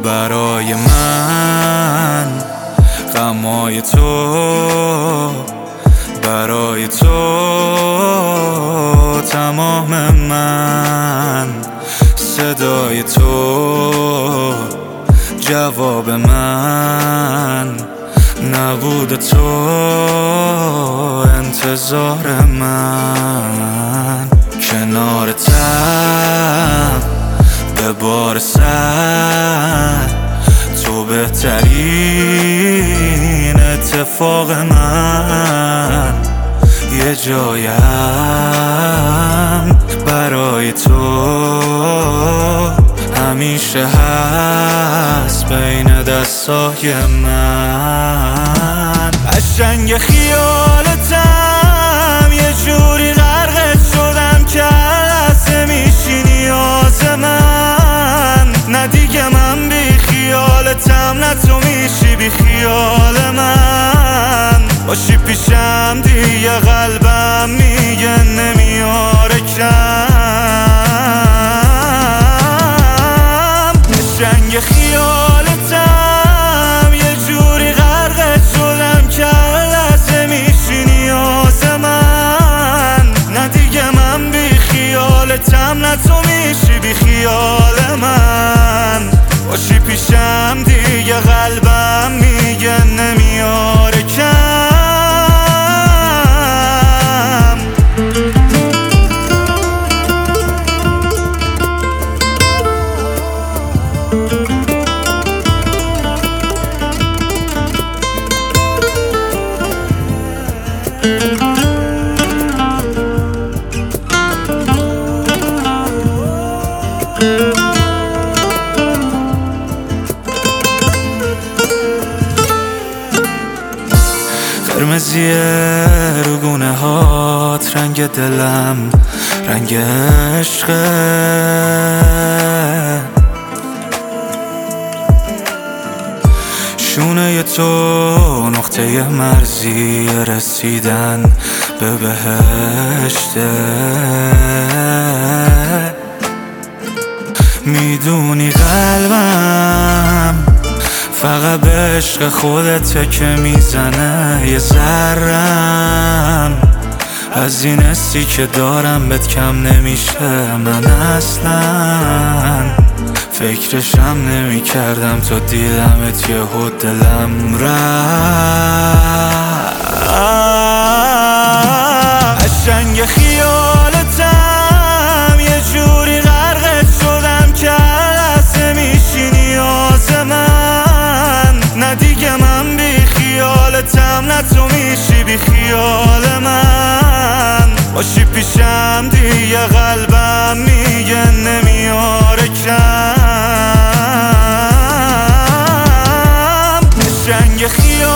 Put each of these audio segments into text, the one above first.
برای من، غمای تو برای تو تمام من، صدای تو جواب من، نبود تو انتظار من. کنارتم به بار سر، تو بهترین اتفاق من. یه جایم برای تو همیشه هست بین دستای من. قشنگ خیالتم یه جوری غرقت شدم که لحظه میشی نیاز من. نه دیگه من بی خیالتم، نه تو میشی بی خیال من. باشی پیشم دیگه قلبم میگه نمیاره کم. قشنگ خیالتم یه جوری غرقت شدم که لحظه میشی نیاز من. نه دیگه من بی خیالتم، نه تو میشی بی خیال من. باشی پیشم دیگه قلبم میگه نمیاره کم. قرمزیه رو گونه هات، رنگ دلم رنگ عشقه. شونه تو نقطه مرزی رسیدن به بهشته. میدونی قلبم فقط به عشق خودته که میزنه. یه ذرم از این حسی که دارم بهت کم نمیشه. من اصلا فکرشم نمی کردم تا دیدمت، یهو دلم رفت. قشنگ خیالتم یه جوری غرقت شدم که لحظه میشی نیاز من. نه دیگه من بی خیالتم، نه تو میشی بی خیال من. باشی پیشم دیگه قلبم میگه نمیاره کم. قشنگ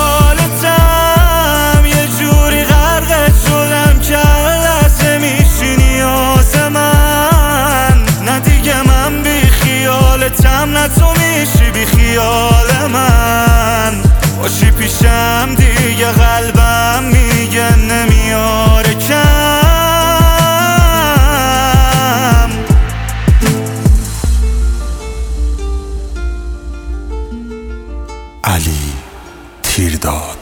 خیالتم یه جوری غرقت شدم که لحظه میشی نیاز من. نه دیگه من بی خیالتم، نه تو میشی بی خیال من. باشی پیشم دیگه قلبم میگه نمیاره کم. علی تیرداد.